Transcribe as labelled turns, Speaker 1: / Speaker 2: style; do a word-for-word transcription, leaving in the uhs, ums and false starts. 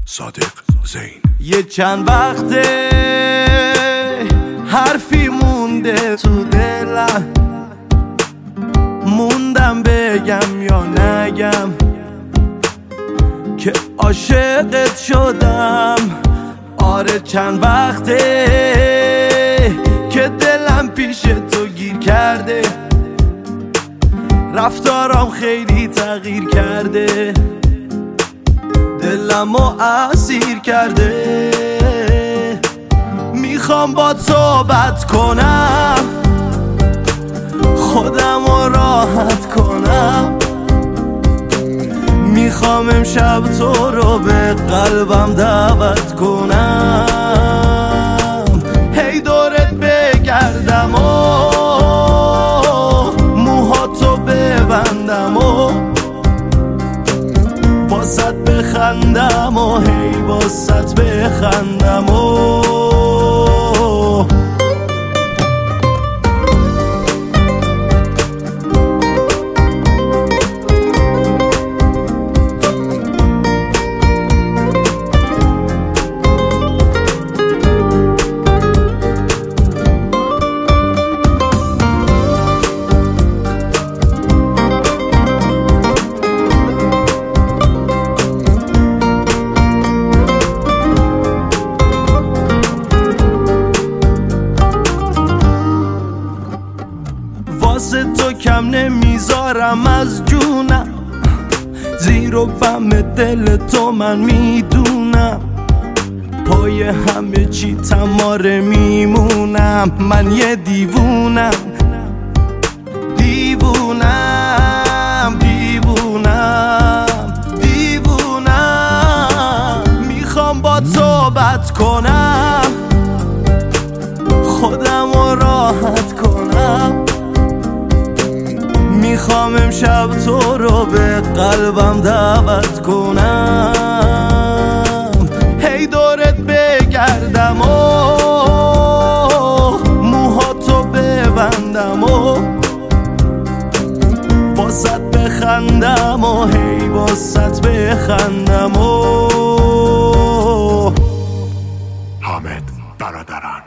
Speaker 1: صادق زین.
Speaker 2: یه چند وقته حرفی مونده تو دلم، موندم بگم یا نگم که عاشقت شدم. آره چند وقته که دلم پیش تو گیر کرده، رفتارم خیلی تغییر کرده، دلمو اسیر کرده. میخوام با صحبت کنم، خودمو راحت کنم. میخوام امشب تو رو به قلبم دعوت کنم، هی دورت بگردم و موهاتو ببندم و واسط بخندم و هی واسط بخندم و واسه تو کم نمیذارم از جونم، زیر و بم دل تو من میدونم، پای همه چی تماره میمونم. من یه دیوونم دیوونم دیوونم دیوونم. میخوام با صحبت کنم، خودمو راحت کنم. میخوام امشب تو رو به قلبم دعوت کنم، هی دورت بگردم و موهاتو ببندم و واسط بخندم و هی واسط بخندم و
Speaker 1: حامد برادران.